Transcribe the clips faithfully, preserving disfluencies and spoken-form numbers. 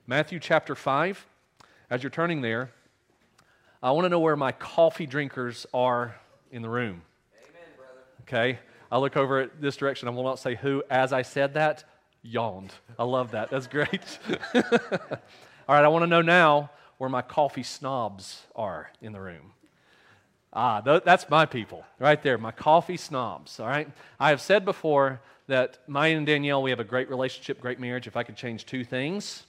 Matthew chapter five. As you're turning there, I want to know where my coffee drinkers are in the room. Amen, brother. Okay? I look over at this direction. I will not say who. As I said that, yawned. I love that. That's great. All right, I want to know now where my coffee snobs are in the room. Ah, th- that's my people right there, my coffee snobs, all right? I have said before that mine and Danielle, we have a great relationship, great marriage. If I could change two things,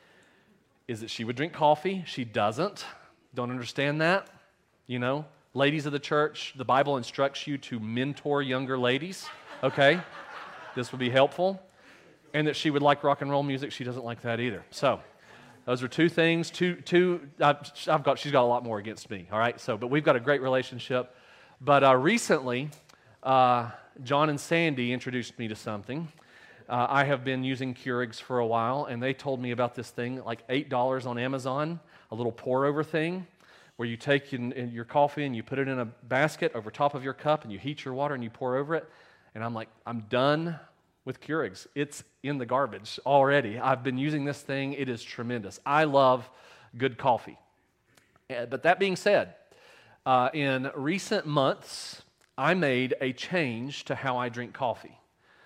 is that she would drink coffee. She doesn't. Don't understand that. You know, ladies of the church, the Bible instructs you to mentor younger ladies, okay? This would be helpful. And that she would like rock and roll music. She doesn't like that either. So, those are two things. Two, two. I've, I've got. She's got a lot more against me. All right. So, but we've got a great relationship. But uh, recently, uh, John and Sandy introduced me to something. Uh, I have been using Keurigs for a while, and they told me about this thing, like eight dollars on Amazon, a little pour-over thing, where you take in, in your coffee and you put it in a basket over top of your cup, and you heat your water and you pour over it. And I'm like, I'm done with Keurigs. It's in the garbage already. I've been using this thing. It is tremendous. I love good coffee. Uh, but that being said, uh, in recent months, I made a change to how I drink coffee.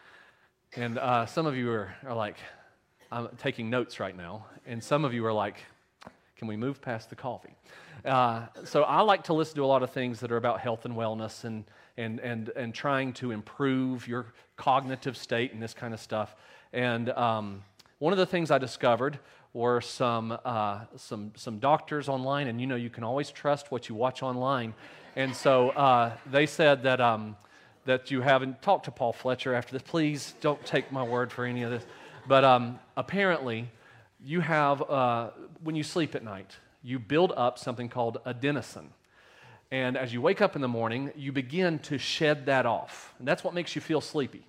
And uh, some of you are, are like, I'm taking notes right now, and some of you are like, can we move past the coffee? Uh, so I like to listen to a lot of things that are about health and wellness and and and and trying to improve your cognitive state and this kind of stuff. And um, one of the things I discovered were some uh, some some doctors online, and you know you can always trust what you watch online. And so uh, they said that. Um, that you haven't talked to Paul Fletcher after this. Please don't take my word for any of this. But um, apparently, you have, uh, when you sleep at night, you build up something called adenosine. And as you wake up in the morning, you begin to shed that off. And that's what makes you feel sleepy.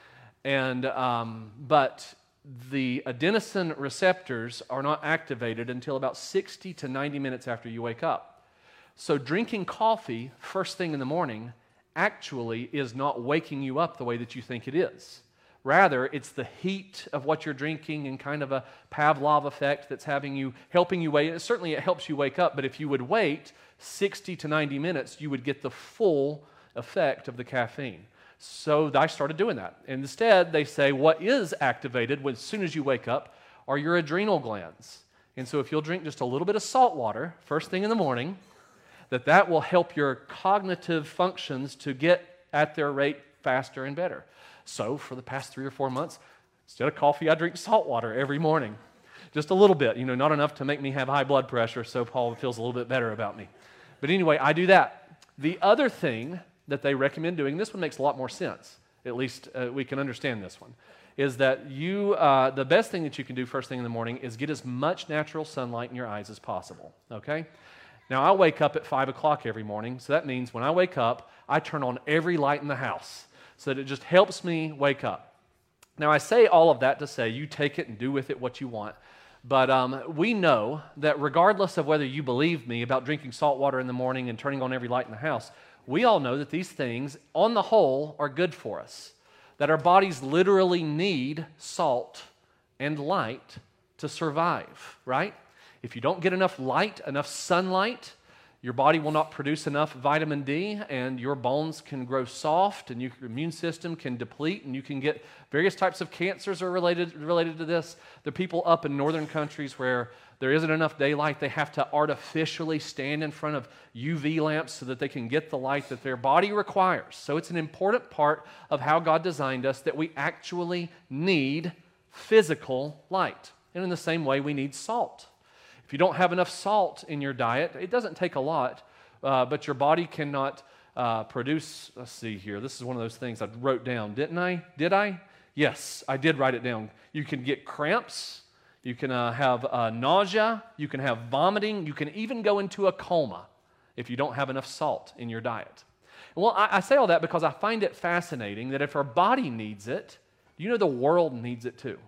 And um, but the adenosine receptors are not activated until about sixty to ninety minutes after you wake up. So drinking coffee first thing in the morning actually is not waking you up the way that you think it is. Rather, it's the heat of what you're drinking and kind of a Pavlov effect that's having you, helping you wake. Certainly it helps you wake up, but if you would wait sixty to ninety minutes, you would get the full effect of the caffeine. So I started doing that. And instead, they say what is activated when, as soon as you wake up are your adrenal glands. And so if you'll drink just a little bit of salt water first thing in the morning, that that will help your cognitive functions to get at their rate faster and better. So for the past three or four months, instead of coffee, I drink salt water every morning. Just a little bit, you know, not enough to make me have high blood pressure, so Paul feels a little bit better about me. But anyway, I do that. The other thing that they recommend doing, this one makes a lot more sense, at least uh, we can understand this one, is that you, uh, the best thing that you can do first thing in the morning is get as much natural sunlight in your eyes as possible, okay? Now, I wake up at five o'clock every morning, so that means when I wake up, I turn on every light in the house so that it just helps me wake up. Now, I say all of that to say you take it and do with it what you want, but um, we know that regardless of whether you believe me about drinking salt water in the morning and turning on every light in the house, we all know that these things, on the whole, are good for us, that our bodies literally need salt and light to survive, right? If you don't get enough light, enough sunlight, your body will not produce enough vitamin D, and your bones can grow soft, and your immune system can deplete, and you can get various types of cancers are related, related to this. The people up in northern countries where there isn't enough daylight, they have to artificially stand in front of U V lamps so that they can get the light that their body requires. So it's an important part of how God designed us that we actually need physical light. And in the same way, we need salt. If you don't have enough salt in your diet, it doesn't take a lot, uh, but your body cannot uh, produce, let's see here, this is one of those things I wrote down, didn't I? Did I? Yes, I did write it down. You can get cramps, you can uh, have uh, nausea, you can have vomiting, you can even go into a coma if you don't have enough salt in your diet. Well, I, I say all that because I find it fascinating that if our body needs it, you know the world needs it too.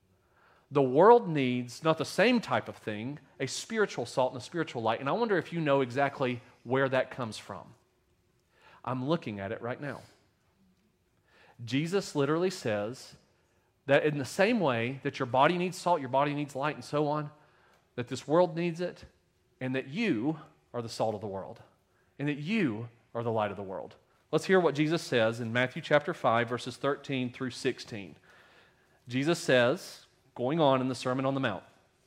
The world needs, not the same type of thing, a spiritual salt and a spiritual light. And I wonder if you know exactly where that comes from. I'm looking at it right now. Jesus literally says that in the same way that your body needs salt, your body needs light, and so on, that this world needs it, and that you are the salt of the world, and that you are the light of the world. Let's hear what Jesus says in Matthew chapter five, verses thirteen through sixteen. Jesus says, going on in the Sermon on the Mount,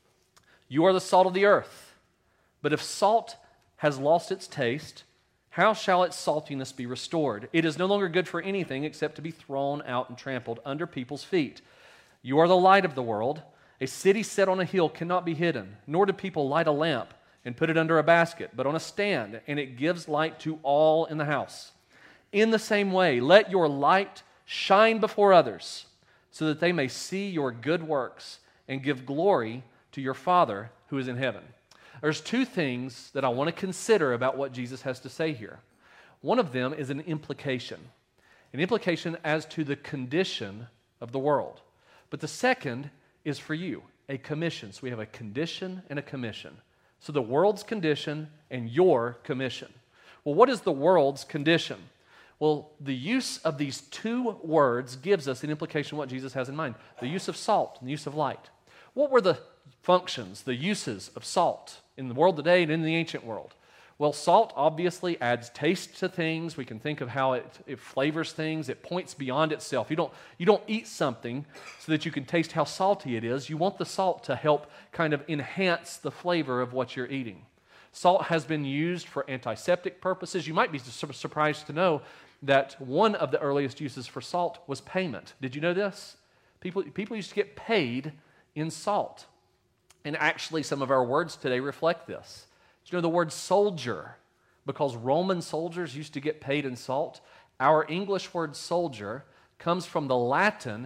"You are the salt of the earth, but if salt has lost its taste, how shall its saltiness be restored? It is no longer good for anything except to be thrown out and trampled under people's feet. You are the light of the world. A city set on a hill cannot be hidden, nor do people light a lamp and put it under a basket, but on a stand, and it gives light to all in the house. In the same way, let your light shine before others, so that they may see your good works and give glory to your Father who is in heaven." There's two things that I want to consider about what Jesus has to say here. One of them is an implication, an implication as to the condition of the world. But the second is for you, a commission. So we have a condition and a commission. So the world's condition and your commission. Well, what is the world's condition? Well, the use of these two words gives us an implication of what Jesus has in mind. The use of salt and the use of light. What were the functions, the uses of salt in the world today and in the ancient world? Well, salt obviously adds taste to things. We can think of how it, it flavors things. It points beyond itself. You don't, you don't eat something so that you can taste how salty it is. You want the salt to help kind of enhance the flavor of what you're eating. Salt has been used for antiseptic purposes. You might be su- surprised to know that one of the earliest uses for salt was payment. Did you know this? People, people used to get paid in salt. And actually, some of our words today reflect this. Do you know the word soldier? Because Roman soldiers used to get paid in salt, our English word soldier comes from the Latin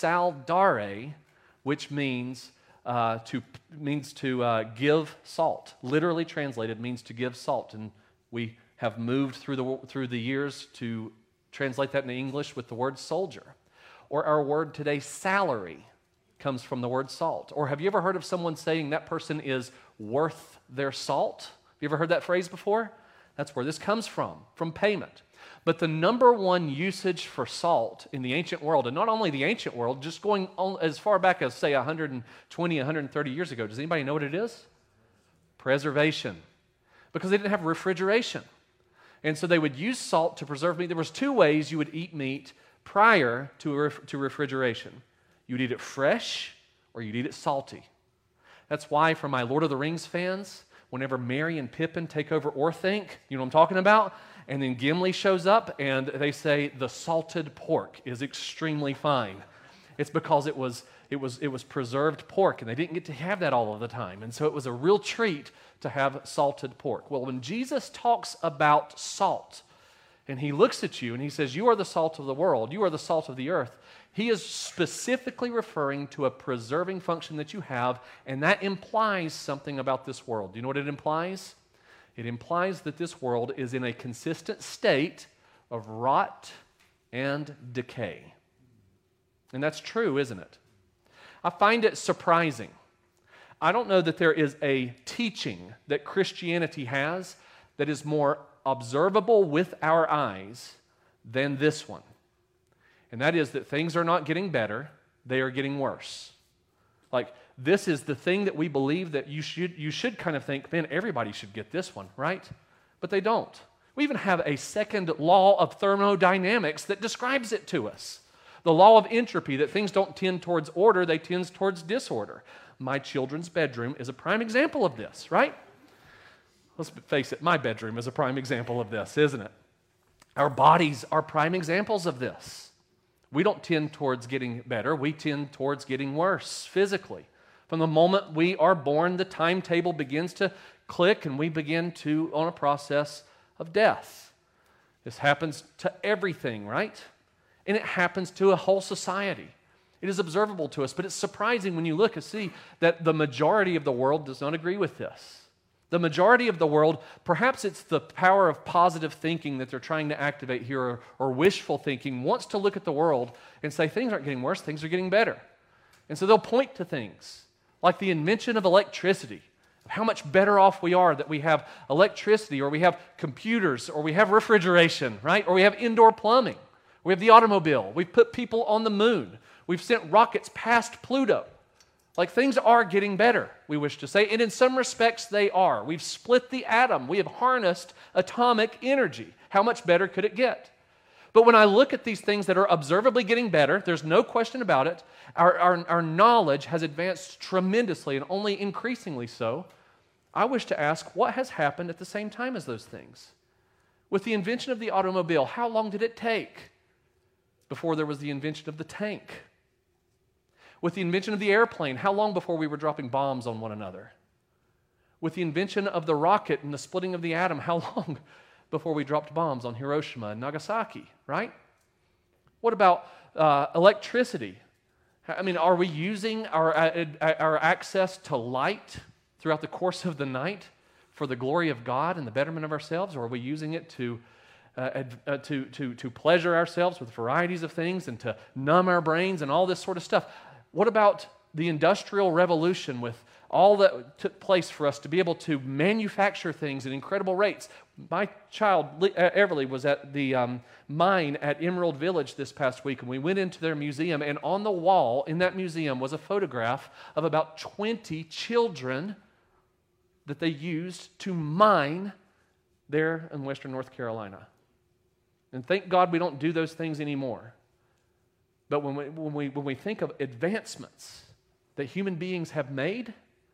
saldare, which means uh, to means to uh, give salt. Literally translated means to give salt, and we have moved through the through the years to translate that into English with the word soldier. Or our word today, salary, comes from the word salt. Or have you ever heard of someone saying that person is worth their salt? Have you ever heard that phrase before? That's where this comes from, from payment. But the number one usage for salt in the ancient world, and not only the ancient world, just going on as far back as, say, one hundred twenty, one hundred thirty years ago, does anybody know what it is? Preservation. Because they didn't have refrigeration. And so they would use salt to preserve meat. There was two ways you would eat meat prior to, ref- to refrigeration. You'd eat it fresh, or you'd eat it salty. That's why, for my Lord of the Rings fans, whenever Merry and Pippin take over Orthanc, you know what I'm talking about? And then Gimli shows up, and they say, the salted pork is extremely fine. It's because it was, it was, it was preserved pork, and they didn't get to have that all of the time. And so it was a real treat to have salted pork. Well, when Jesus talks about salt, and he looks at you and he says, you are the salt of the world, you are the salt of the earth, he is specifically referring to a preserving function that you have, and that implies something about this world. Do you know what it implies? It implies that this world is in a consistent state of rot and decay. And that's true, isn't it? I find it surprising. I don't know that there is a teaching that Christianity has that is more observable with our eyes than this one. And that is that things are not getting better, they are getting worse. Like, this is the thing that we believe that you should, you should kind of think, man, everybody should get this one, right? But they don't. We even have a second law of thermodynamics that describes it to us. The law of entropy, that things don't tend towards order, they tend towards disorder. My children's bedroom is a prime example of this, right? Let's face it, my bedroom is a prime example of this, isn't it? Our bodies are prime examples of this. We don't tend towards getting better, we tend towards getting worse physically. From the moment we are born, the timetable begins to click and we begin to on a process of death. This happens to everything, right? And it happens to a whole society. It is observable to us, but it's surprising when you look and see that the majority of the world does not agree with this. The majority of the world, perhaps it's the power of positive thinking that they're trying to activate here, or, or wishful thinking, wants to look at the world and say things aren't getting worse, things are getting better. And so they'll point to things like the invention of electricity, of how much better off we are that we have electricity, or we have computers, or we have refrigeration, right? Or we have indoor plumbing, we have the automobile, we've put people on the moon. We've sent rockets past Pluto. Like, things are getting better, we wish to say, and in some respects they are. We've split the atom. We have harnessed atomic energy. How much better could it get? But when I look at these things that are observably getting better, there's no question about it, our, our, our knowledge has advanced tremendously and only increasingly so. I wish to ask, what has happened at the same time as those things? With the invention of the automobile, how long did it take before there was the invention of the tank? With the invention of the airplane, how long before we were dropping bombs on one another? With the invention of the rocket and the splitting of the atom, how long before we dropped bombs on Hiroshima and Nagasaki, right? What about uh, electricity? I mean, are we using our, uh, our access to light throughout the course of the night for the glory of God and the betterment of ourselves, or are we using it to, uh, ad, uh, to, to, to pleasure ourselves with varieties of things and to numb our brains and all this sort of stuff? What about the Industrial Revolution with all that took place for us to be able to manufacture things at incredible rates? My child, Everly, was at the um, mine at Emerald Village this past week, and we went into their museum, and on the wall in that museum was a photograph of about twenty children that they used to mine there in western North Carolina. And thank God we don't do those things anymore. But when we, when we, when we think of advancements that human beings have made,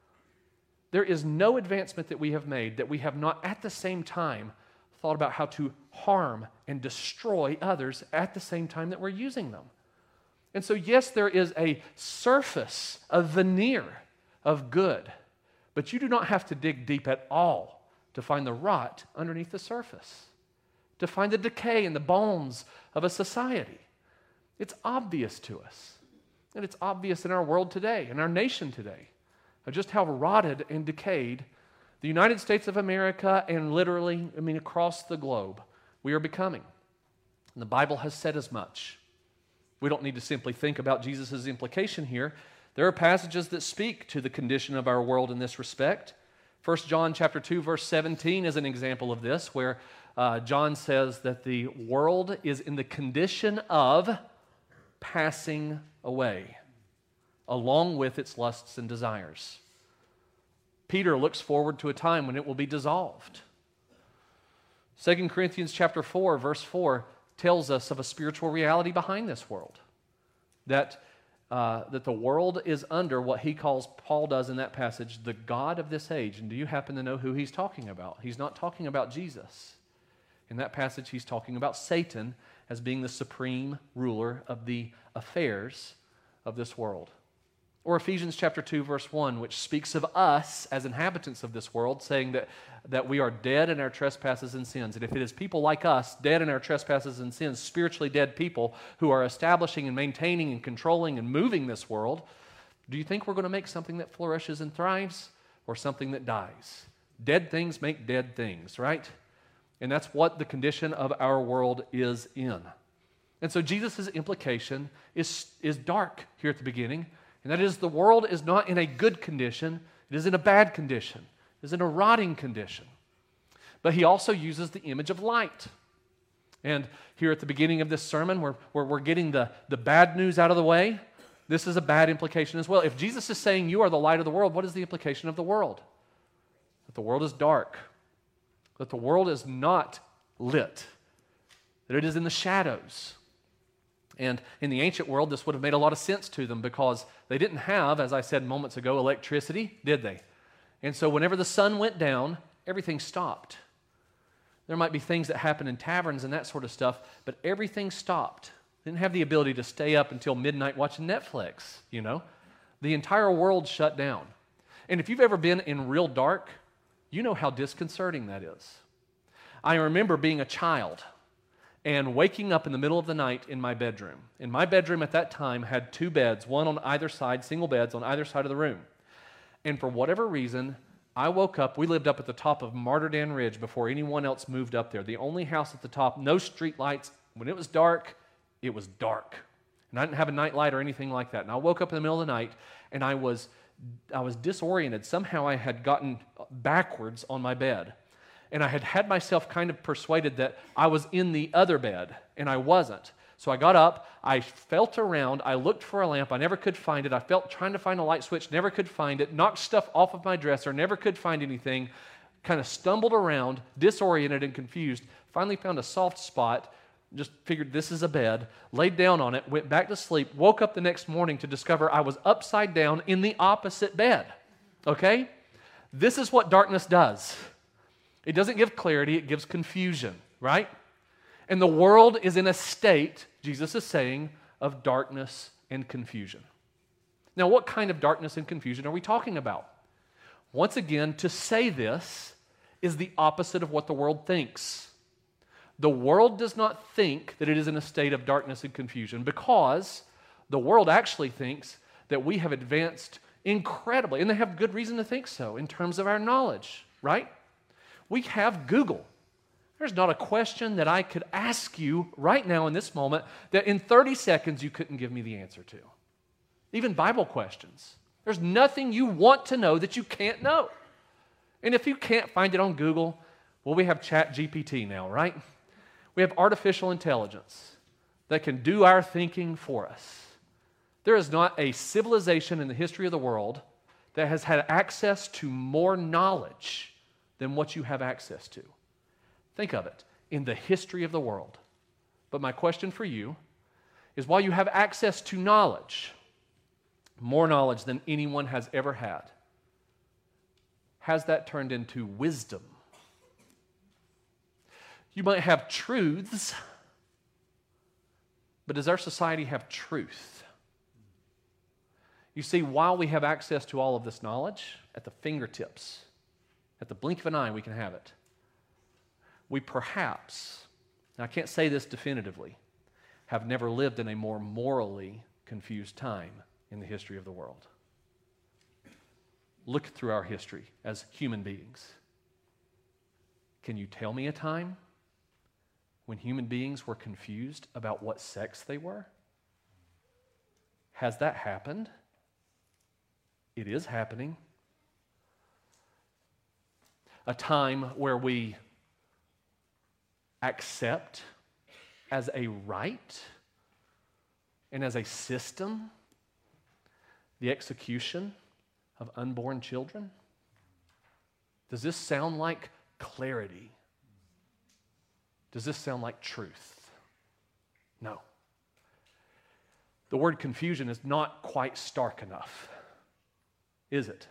there is no advancement that we have made that we have not at the same time thought about how to harm and destroy others at the same time that we're using them. And so, yes, there is a surface, a veneer of good, but you do not have to dig deep at all to find the rot underneath the surface, to find the decay in the bones of a society. It's obvious to us, and it's obvious in our world today, in our nation today, of just how rotted and decayed the United States of America and literally, I mean, across the globe, we are becoming. And the Bible has said as much. We don't need to simply think about Jesus' implication here. There are passages that speak to the condition of our world in this respect. First John chapter two, verse seventeen is an example of this, where uh, John says that the world is in the condition of passing away, along with its lusts and desires. Peter looks forward to a time when it will be dissolved. Second Corinthians chapter four, verse four tells us of a spiritual reality behind this world, that, uh, that the world is under what he calls, Paul does in that passage, the God of this age. And do you happen to know who he's talking about? He's not talking about Jesus. In that passage, he's talking about Satan as being the supreme ruler of the affairs of this world. Or Ephesians chapter two, verse one, which speaks of us as inhabitants of this world, saying that, that we are dead in our trespasses and sins. And if it is people like us, dead in our trespasses and sins, spiritually dead people who are establishing and maintaining and controlling and moving this world, do you think we're going to make something that flourishes and thrives or something that dies? Dead things make dead things, right? And that's what the condition of our world is in. And so Jesus' implication is, is dark here at the beginning, and that is the world is not in a good condition, it is in a bad condition, it is in a rotting condition. But he also uses the image of light. And here at the beginning of this sermon, we're, we're, we're getting the, the bad news out of the way. This is a bad implication as well. If Jesus is saying you are the light of the world, what is the implication of the world? That the world is dark, that the world is not lit, that it is in the shadows. And in the ancient world, this would have made a lot of sense to them because they didn't have, as I said moments ago, electricity, did they? And so whenever the sun went down, everything stopped. There might be things that happen in taverns and that sort of stuff, but everything stopped. They didn't have the ability to stay up until midnight watching Netflix, you know? The entire world shut down. And if you've ever been in real dark, you know how disconcerting that is. I remember being a child and waking up in the middle of the night in my bedroom. And my bedroom at that time had two beds, one on either side, single beds on either side of the room. And for whatever reason, I woke up, we lived up at the top of Martyrdale Ridge before anyone else moved up there. The only house at the top, no street lights. When it was dark, it was dark. And I didn't have a night light or anything like that. And I woke up in the middle of the night, and I was, I was disoriented. Somehow I had gotten backwards on my bed. And I had had myself kind of persuaded that I was in the other bed, and I wasn't. So I got up, I felt around, I looked for a lamp, I never could find it. I felt trying to find a light switch, never could find it, knocked stuff off of my dresser, never could find anything, kind of stumbled around, disoriented and confused, finally found a soft spot, just figured this is a bed, laid down on it, went back to sleep, woke up the next morning to discover I was upside down in the opposite bed. Okay? This is what darkness does. It doesn't give clarity, it gives confusion, right? And the world is in a state, Jesus is saying, of darkness and confusion. Now, what kind of darkness and confusion are we talking about? Once again, to say this is the opposite of what the world thinks. The world does not think that it is in a state of darkness and confusion because the world actually thinks that we have advanced incredibly, and they have good reason to think so, in terms of our knowledge, right? We have Google. There's not a question that I could ask you right now in this moment that in thirty seconds you couldn't give me the answer to. Even Bible questions. There's nothing you want to know that you can't know. And if you can't find it on Google, well, we have Chat G P T now, right? We have artificial intelligence that can do our thinking for us. There is not a civilization in the history of the world that has had access to more knowledge than what you have access to. Think of it, in the history of the world. But my question for you is, while you have access to knowledge, more knowledge than anyone has ever had, has that turned into wisdom? You might have truths, but does our society have truth? You see, while we have access to all of this knowledge at the fingertips, at the blink of an eye we can have it, we perhaps, and I can't say this definitively, have never lived in a more morally confused time in the history of the world. Look through our history as human beings. Can you tell me a time when human beings were confused about what sex they were? Has that happened? It is happening. A time where we accept as a right and as a system the execution of unborn children? Does this sound like clarity? Does this sound like truth? No. The word confusion is not quite stark enough, is it?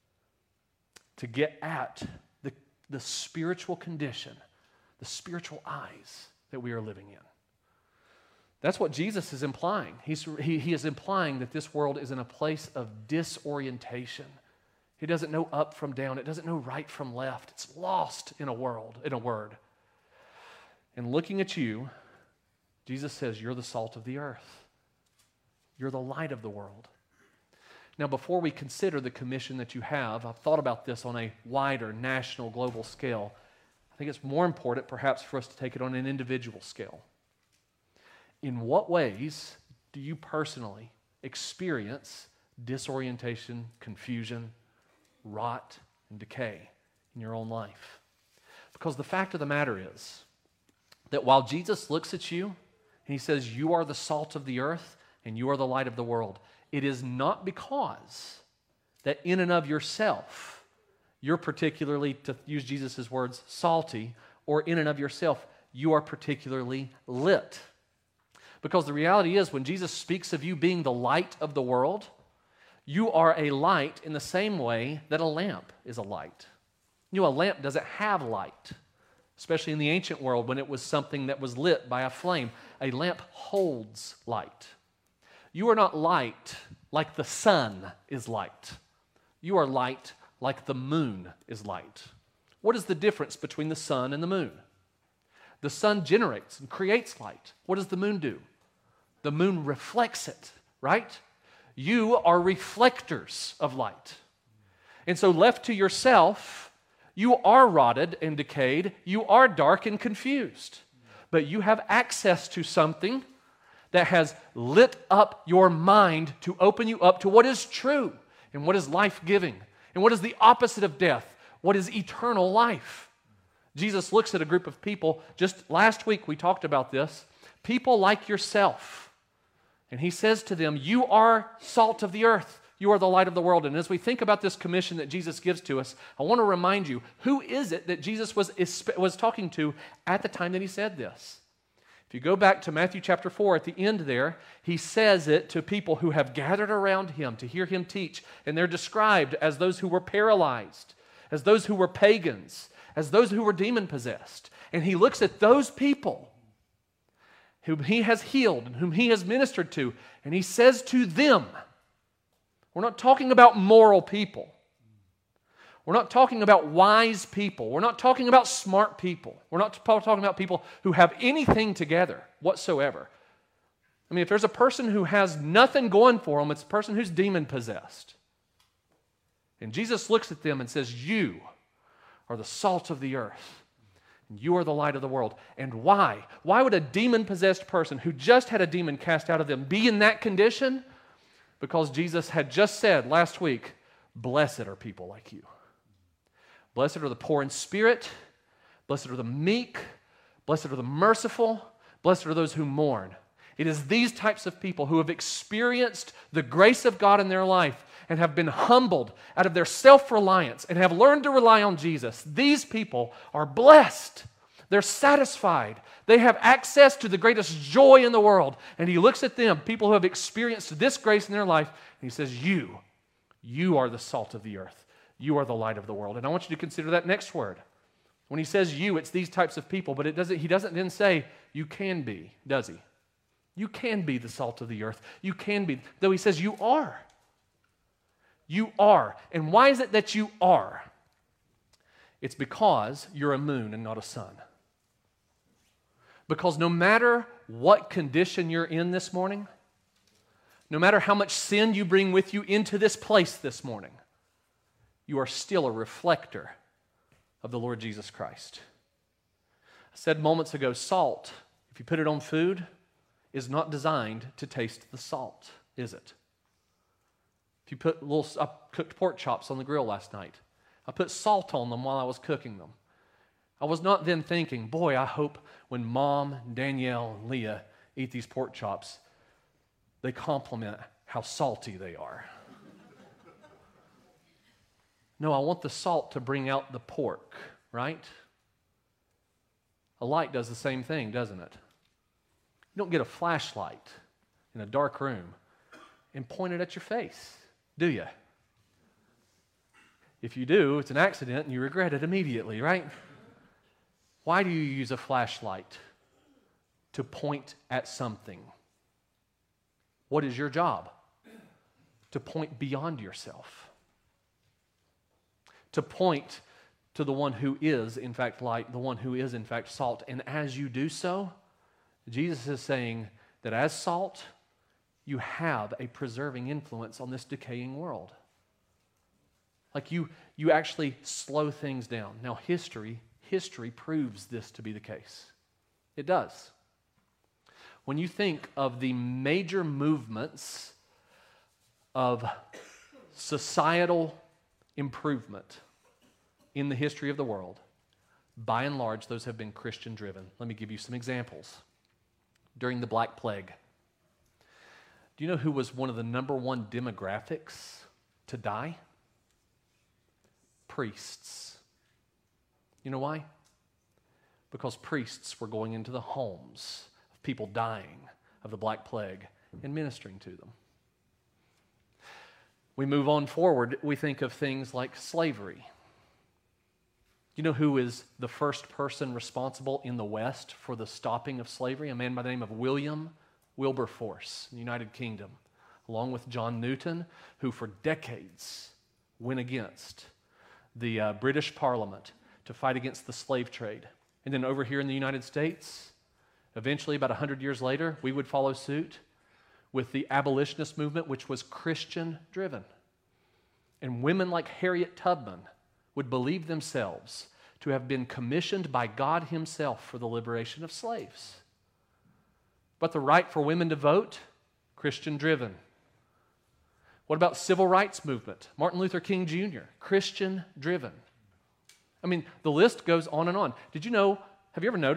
To get at the, the spiritual condition, the spiritual eyes that we are living in. That's what Jesus is implying. He's, he, he is implying that this world is in a place of disorientation. It doesn't know up from down. It doesn't know right from left. It's lost in a world, in a word. And looking at you, Jesus says, you're the salt of the earth. You're the light of the world. Now, before we consider the commission that you have, I've thought about this on a wider, national, global scale. I think it's more important, perhaps, for us to take it on an individual scale. In what ways do you personally experience disorientation, confusion, rot, and decay in your own life? Because the fact of the matter is that while Jesus looks at you and he says, you are the salt of the earth and you are the light of the world, it is not because that in and of yourself you're particularly, to use Jesus' words, salty, or in and of yourself you are particularly lit. Because the reality is, when Jesus speaks of you being the light of the world, you are a light in the same way that a lamp is a light. You know, a lamp doesn't have light, especially in the ancient world when it was something that was lit by a flame. A lamp holds light. You are not light like the sun is light. You are light like the moon is light. What is the difference between the sun and the moon? The sun generates and creates light. What does the moon do? The moon reflects it, right? You are reflectors of light. And so left to yourself, you are rotted and decayed. You are dark and confused. But you have access to something that has lit up your mind to open you up to what is true and what is life-giving and what is the opposite of death, what is eternal life. Jesus looks at a group of people. Just last week we talked about this. people like yourself. And he says to them, you are salt of the earth. You are the light of the world. And as we think about this commission that Jesus gives to us, I want to remind you, who is it that Jesus was, was talking to at the time that he said this? If you go back to Matthew chapter four, at the end there, he says it to people who have gathered around him to hear him teach. And they're described as those who were paralyzed, as those who were pagans, as those who were demon-possessed. And he looks at those people whom he has healed and whom he has ministered to, and he says to them, we're not talking about moral people. We're not talking about wise people. We're not talking about smart people. We're not talking about people who have anything together whatsoever. I mean, if there's a person who has nothing going for them, it's a person who's demon-possessed. And Jesus looks at them and says, you are the salt of the earth. And you are the light of the world. And why? Why would a demon-possessed person who just had a demon cast out of them be in that condition? Because Jesus had just said last week, blessed are people like you. Blessed are the poor in spirit. Blessed are the meek. Blessed are the merciful. Blessed are those who mourn. It is these types of people who have experienced the grace of God in their life and have been humbled out of their self-reliance and have learned to rely on Jesus. These people are blessed. They're satisfied. They have access to the greatest joy in the world. And he looks at them, people who have experienced this grace in their life, and he says, you, you are the salt of the earth. You are the light of the world. And I want you to consider that next word. When he says you, it's these types of people, but it doesn't, he doesn't then say, you can be, does he? You can be the salt of the earth. You can be, though he says you are. You are. And why is it that you are? It's because you're a moon and not a sun. Because no matter what condition you're in this morning, no matter how much sin you bring with you into this place this morning, you are still a reflector of the Lord Jesus Christ. I said moments ago, salt, if you put it on food, is not designed to taste the salt, is it? If you put little, I cooked pork chops on the grill last night. I put salt on them while I was cooking them. I was not then thinking, boy, I hope when Mom, Danielle, and Leah eat these pork chops, they compliment how salty they are. No, I want the salt to bring out the pork, right? A light does the same thing, doesn't it? You don't get a flashlight in a dark room and point it at your face, do you? If you do, it's an accident and you regret it immediately, right? Why do you use a flashlight? To point at something. What is your job? To point beyond yourself. To point to the one who is, in fact, light, the one who is, in fact, salt. And as you do so, Jesus is saying that as salt, you have a preserving influence on this decaying world. Like you, you actually slow things down. Now, history, history proves this to be the case. It does. When you think of the major movements of societal improvement in the history of the world, by and large, those have been Christian-driven. Let me give you some examples. During the Black Plague, do you know who was one of the number one demographics to die? Priests. You know why? Because priests were going into the homes of people dying of the Black Plague and ministering to them. We move on forward, we think of things like slavery. You know who is the first person responsible in the West for the stopping of slavery? A man by the name of William Wilberforce in the United Kingdom, along with John Newton, who for decades went against the uh, British Parliament to fight against the slave trade. And then over here in the United States, eventually about one hundred years later, we would follow suit with the abolitionist movement, which was Christian-driven. And women like Harriet Tubman would believe themselves to have been commissioned by God himself for the liberation of slaves. But the right for women to vote, Christian-driven. What about civil rights movement? Martin Luther King Junior, Christian-driven. I mean, the list goes on and on. Did you know, have you ever noticed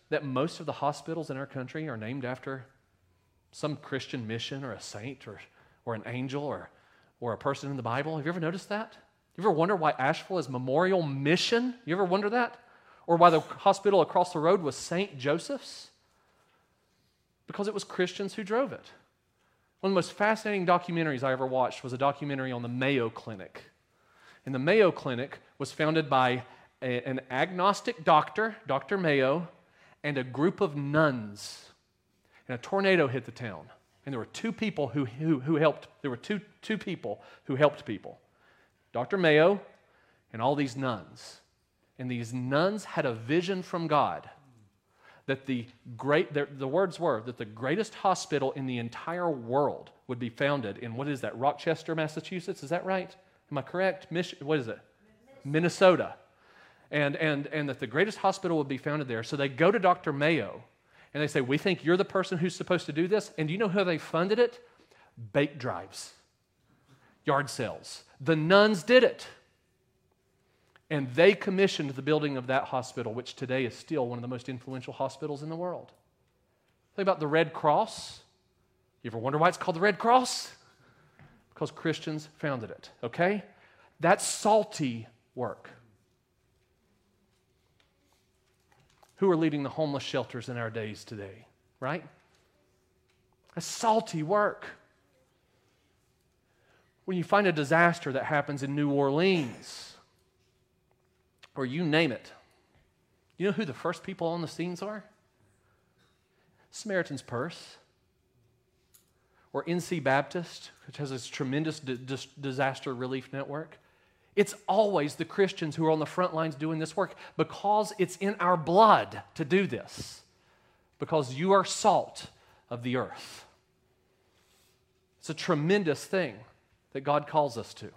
that most of the hospitals in our country are named after some Christian mission or a saint or, or an angel or, or a person in the Bible? Have you ever noticed that? You ever wonder why Asheville is Memorial Mission? You ever wonder that? Or why the hospital across the road was Saint Joseph's? Because it was Christians who drove it. One of the most fascinating documentaries I ever watched was a documentary on the Mayo Clinic. And the Mayo Clinic was founded by a, an agnostic doctor, Doctor Mayo, and a group of nuns. And a tornado hit the town. And there were two people who, who, who helped. There were two, two people who helped people. Doctor Mayo and all these nuns. And these nuns had a vision from God that the great, the, the words were that the greatest hospital in the entire world would be founded in, what is that, Rochester, Massachusetts? Is that right? Am I correct? Mich- what is it? Minnesota. And, and, and that the greatest hospital would be founded there. So they go to Doctor Mayo and they say, we think you're the person who's supposed to do this. And do you know how they funded it? Bake drives, yard sales. The nuns did it. And they commissioned the building of that hospital, which today is still one of the most influential hospitals in the world. Think about the Red Cross. You ever wonder why it's called the Red Cross? Because Christians founded it, okay? That's salty work. Who are leading the homeless shelters in our days today, right? That's salty work. When you find a disaster that happens in New Orleans, or you name it, you know who the first people on the scenes are? Samaritan's Purse, or N C Baptist, which has this tremendous di- dis- disaster relief network. It's always the Christians who are on the front lines doing this work because it's in our blood to do this, because you are salt of the earth. It's a tremendous thing that God calls us to.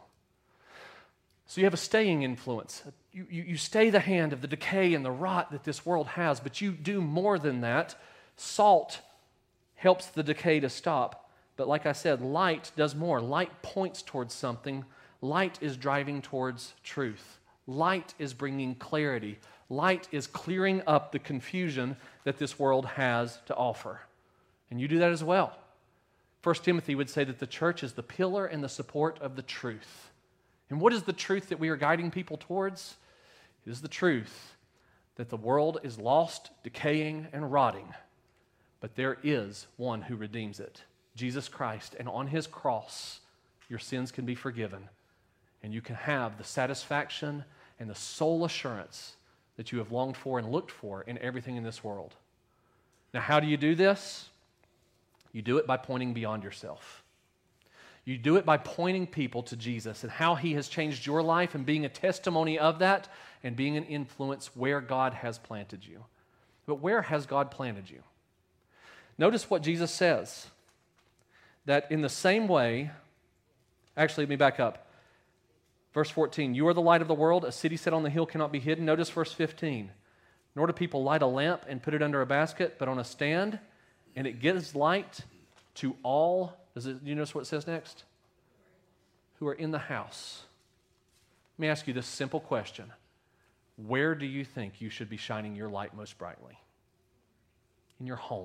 So you have a staying influence. You, you, you stay the hand of the decay and the rot that this world has, but you do more than that. Salt helps the decay to stop. But like I said, light does more. Light points towards something. Light is driving towards truth. Light is bringing clarity. Light is clearing up the confusion that this world has to offer. And you do that as well. First Timothy would say that the church is the pillar and the support of the truth. And what is the truth that we are guiding people towards? It is the truth that the world is lost, decaying, and rotting, but there is one who redeems it, Jesus Christ. And on his cross, your sins can be forgiven, and you can have the satisfaction and the soul assurance that you have longed for and looked for in everything in this world. Now, how do you do this? You do it by pointing beyond yourself. You do it by pointing people to Jesus and how he has changed your life and being a testimony of that and being an influence where God has planted you. But where has God planted you? Notice what Jesus says, that in the same way, actually, let me back up. Verse fourteen, you are the light of the world. A city set on the hill cannot be hidden. Notice verse fifteen. Nor do people light a lamp and put it under a basket, but on a stand, and it gives light to all. Does it, you notice what it says next? Who are in the house. Let me ask you this simple question. Where do you think you should be shining your light most brightly? In your home.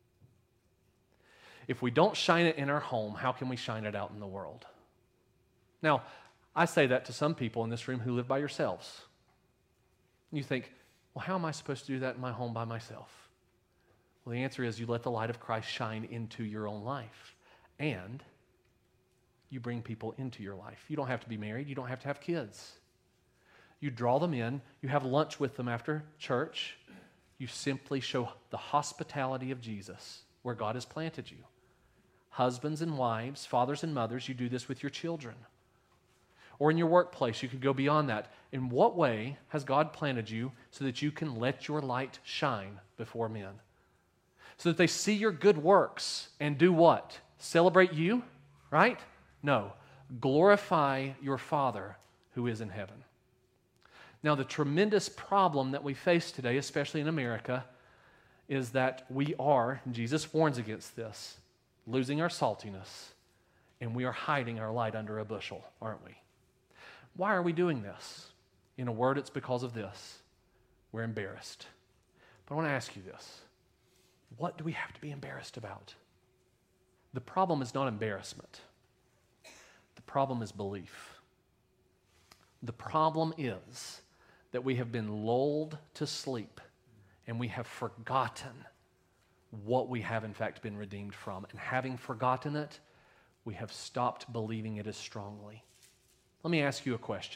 If we don't shine it in our home, how can we shine it out in the world? Now, I say that to some people in this room who live by yourselves. You think, well, how am I supposed to do that in my home by myself? Well, the answer is you let the light of Christ shine into your own life. And you bring people into your life. You don't have to be married. You don't have to have kids. You draw them in. You have lunch with them after church. You simply show the hospitality of Jesus where God has planted you. Husbands and wives, fathers and mothers, you do this with your children. Or in your workplace, you could go beyond that. In what way has God planted you so that you can let your light shine before men? So that they see your good works and do what? Celebrate you, right? No. Glorify your Father who is in heaven. Now, the tremendous problem that we face today, especially in America, is that we are, and Jesus warns against this, losing our saltiness, and we are hiding our light under a bushel, aren't we? Why are we doing this? In a word, it's because of this. We're embarrassed. But I want to ask you this. What do we have to be embarrassed about? The problem is not embarrassment. The problem is belief. The problem is that we have been lulled to sleep and we have forgotten what we have in fact been redeemed from. And having forgotten it, we have stopped believing it as strongly. Let me ask you a question.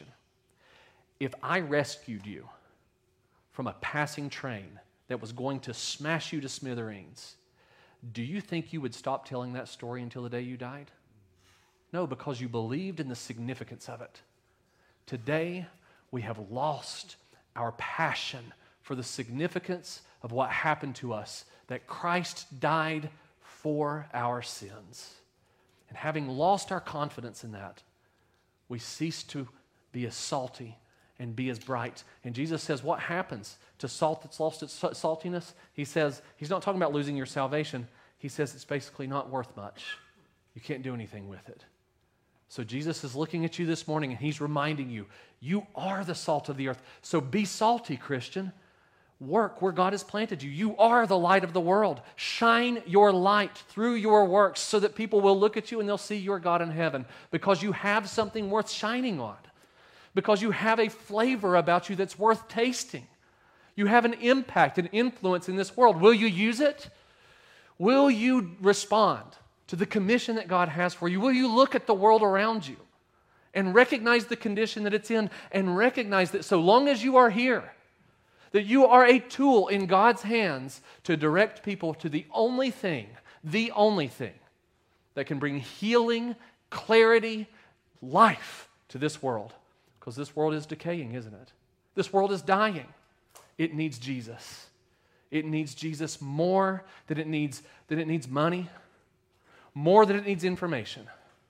If I rescued you from a passing train that was going to smash you to smithereens, do you think you would stop telling that story until the day you died? No, because you believed in the significance of it. Today, we have lost our passion for the significance of what happened to us, that Christ died for our sins. And having lost our confidence in that, we cease to be as salty and be as bright. And Jesus says, what happens to salt that's lost its saltiness? He says, he's not talking about losing your salvation. He says it's basically not worth much. You can't do anything with it. So Jesus is looking at you this morning and he's reminding you, you are the salt of the earth. So be salty, Christian. Work where God has planted you. You are the light of the world. Shine your light through your works so that people will look at you and they'll see your God in heaven, because you have something worth shining on, because you have a flavor about you that's worth tasting. You have an impact, an influence in this world. Will you use it? Will you respond to the commission that God has for you? Will you look at the world around you and recognize the condition that it's in, and recognize that so long as you are here, that you are a tool in God's hands to direct people to the only thing, the only thing that can bring healing, clarity, life to this world. Because this world is decaying, isn't it? This world is dying. It needs Jesus. It needs Jesus more than it needs, than it needs money, more than it needs information,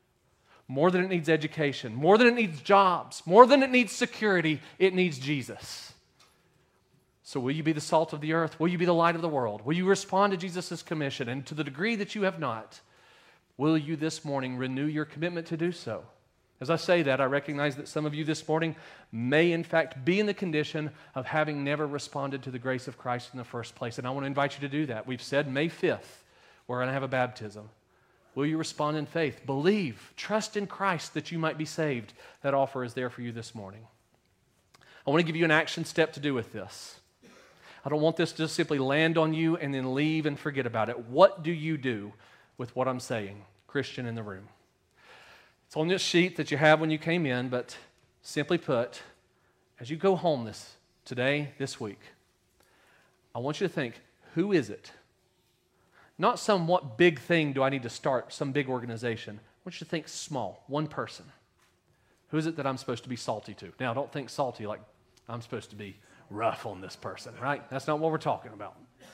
more than it needs education, more than it needs jobs, more than it needs security. It needs Jesus. So will you be the salt of the earth? Will you be the light of the world? Will you respond to Jesus' commission? And to the degree that you have not, will you this morning renew your commitment to do so? As I say that, I recognize that some of you this morning may in fact be in the condition of having never responded to the grace of Christ in the first place. And I want to invite you to do that. We've said May fifth, we're going to have a baptism. Will you respond in faith? Believe, trust in Christ that you might be saved. That offer is there for you this morning. I want to give you an action step to do with this. I don't want this to just simply land on you and then leave and forget about it. What do you do with what I'm saying, Christian in the room? It's on this sheet that you have when you came in, but simply put, as you go home this today, this week, I want you to think, who is it? Not some what big thing do I need to start, some big organization. I want you to think small, one person. Who is it that I'm supposed to be salty to? Now, don't think salty like I'm supposed to be rough on this person, right? That's not what we're talking about.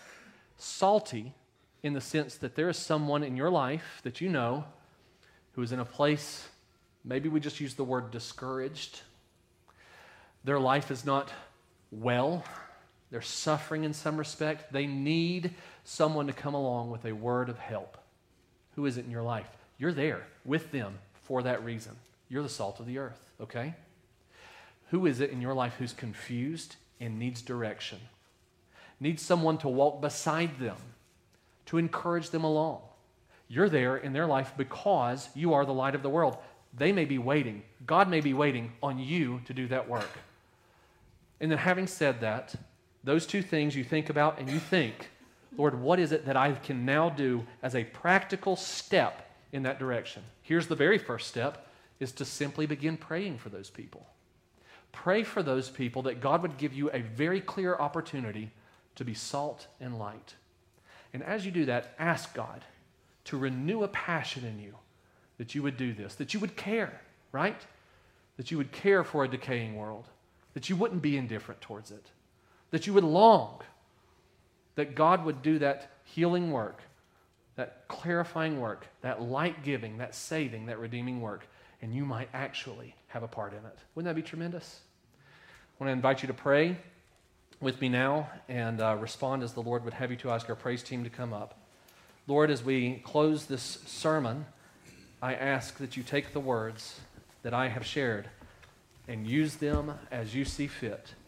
Salty in the sense that there is someone in your life that you know who is in a place, maybe we just use the word discouraged. Their life is not well. They're suffering in some respect. They need someone to come along with a word of help. Who is it in your life? You're there with them for that reason. You're the salt of the earth, okay? Who is it in your life who's confused and needs direction? Needs someone to walk beside them, to encourage them along. You're there in their life because you are the light of the world. They may be waiting. God may be waiting on you to do that work. And then having said that, those two things you think about and you think, Lord, what is it that I can now do as a practical step in that direction? Here's the very first step, is to simply begin praying for those people. Pray for those people that God would give you a very clear opportunity to be salt and light. And as you do that, ask God to renew a passion in you that you would do this, that you would care, right? That you would care for a decaying world, that you wouldn't be indifferent towards it, that you would long that God would do that healing work, that clarifying work, that light-giving, that saving, that redeeming work, and you might actually have a part in it. Wouldn't that be tremendous? I want to invite you to pray with me now and uh, respond as the Lord would have you to. Ask our praise team to come up. Lord, as we close this sermon, I ask that you take the words that I have shared and use them as you see fit.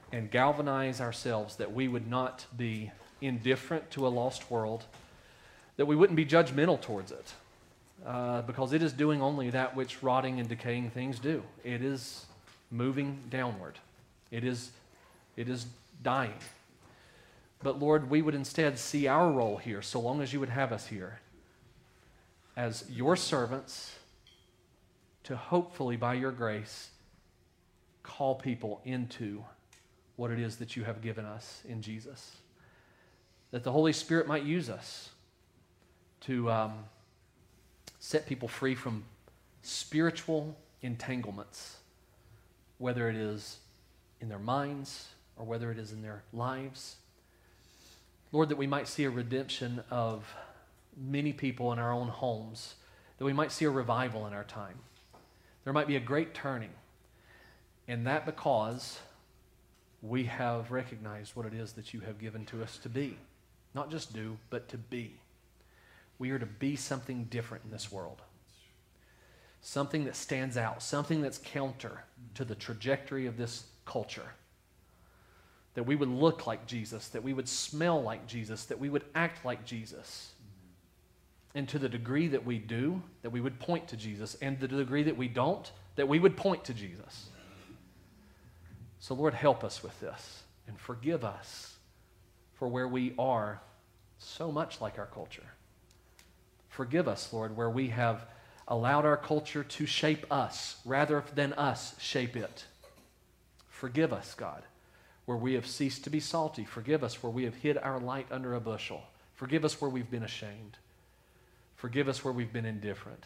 and galvanize ourselves that we would not be indifferent to a lost world, that we wouldn't be judgmental towards it, uh, because it is doing only that which rotting and decaying things do. It is moving downward. It is, it is dying. But Lord, we would instead see our role here, so long as you would have us here, as your servants to hopefully, by your grace, call people into what it is that you have given us in Jesus. That the Holy Spirit might use us to um, set people free from spiritual entanglements, whether it is in their minds or whether it is in their lives. Lord, that we might see a redemption of many people in our own homes, that we might see a revival in our time. There might be a great turning, and that because we have recognized what it is that you have given to us to be. Not just do, but to be. We are to be something different in this world. Something that stands out, something that's counter to the trajectory of this culture. That we would look like Jesus, that we would smell like Jesus, that we would act like Jesus. And to the degree that we do, that we would point to Jesus. And to the degree that we don't, that we would point to Jesus. So Lord, help us with this and forgive us for where we are so much like our culture. Forgive us, Lord, where we have allowed our culture to shape us rather than us shape it. Forgive us, God, where we have ceased to be salty. Forgive us where we have hid our light under a bushel. Forgive us where we've been ashamed. Forgive us where we've been indifferent.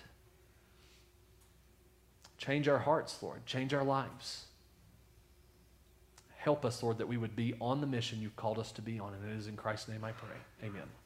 Change our hearts, Lord. Change our lives. Help us, Lord, that we would be on the mission you've called us to be on. And it is in Christ's name I pray. Amen.